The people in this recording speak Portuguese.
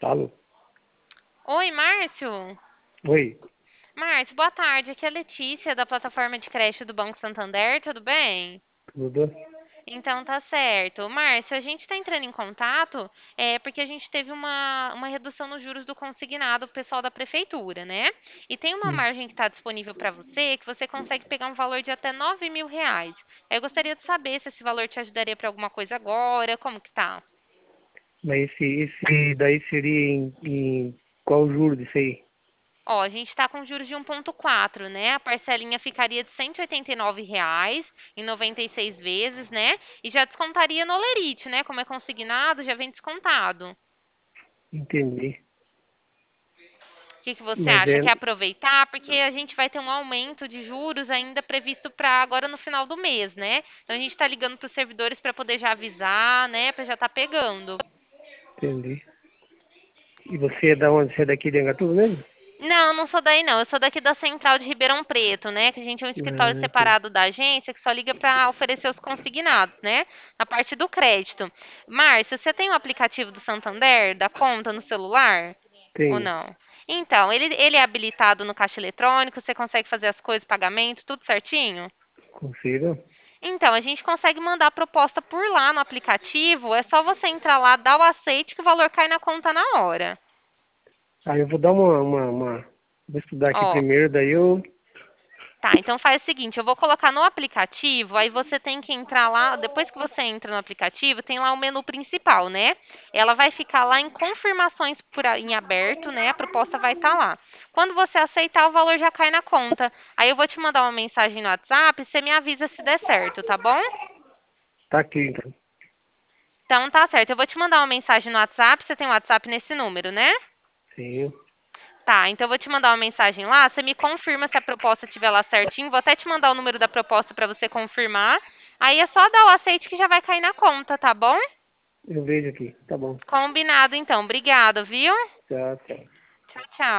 Alô? Oi, Márcio. Oi, Márcio, boa tarde. Aqui é a Letícia, da plataforma de creche do Banco Santander, tudo bem? tudo? Então tá certo. Márcio, a gente está entrando em contato porque a gente teve uma redução nos juros do consignado do pessoal da prefeitura, né? E tem uma Hum. margem que está disponível para você que você consegue pegar um valor de até R$ 9.000. Eu gostaria de saber se esse valor te ajudaria para alguma coisa agora, como que tá? Mas esse daí seria em qual juro disso aí? Ó, a gente está com juros de 1,4, né? A parcelinha ficaria de R$ 189 em 96 vezes, né? E já descontaria no Lerite, né? Como é consignado, já vem descontado. Entendi. O que que você Mas acha? é, Quer aproveitar? Porque a gente vai ter um aumento de juros ainda previsto para agora no final do mês, né? Então a gente está ligando para os servidores para poder já avisar, né? Para já estar pegando. entendi. E você é da onde? Você é daqui de Angatuba mesmo? Não, não sou daí não. Eu sou daqui da Central de Ribeirão Preto, né? Que a gente é um escritório Ah, entendi. separado da agência que só liga para oferecer os consignados, né? Na parte do crédito. Márcio, você tem o aplicativo do Santander, da conta no celular? Ou Tenho. não? Então, ele é habilitado no caixa eletrônico, você consegue fazer as coisas, pagamento, tudo certinho? Consigo? Então, a gente consegue mandar a proposta por lá no aplicativo. É só você entrar lá, dar o aceite que o valor cai na conta na hora. Ah, eu vou dar Vou estudar aqui Ó, primeiro, daí eu... tá, então faz o seguinte, eu vou colocar no aplicativo, aí você tem que entrar lá, depois que você entra no aplicativo, tem lá o menu principal, né? Ela vai ficar lá em confirmações em aberto, né? A proposta vai estar lá. Quando você aceitar, o valor já cai na conta. Aí eu vou te mandar uma mensagem no WhatsApp, você me avisa se der certo, tá bom? Tá aqui, então. Então tá certo, eu vou te mandar uma mensagem no WhatsApp, você tem WhatsApp nesse número, né? Sim. Tá, então eu vou te mandar uma mensagem lá, você me confirma se a proposta estiver lá certinho. Vou até te mandar o número da proposta para você confirmar. Aí é só dar o aceite que já vai cair na conta, tá bom? Eu vejo aqui. Tá bom. Combinado então. Obrigada, viu? Tchau, tchau. Tchau, tchau.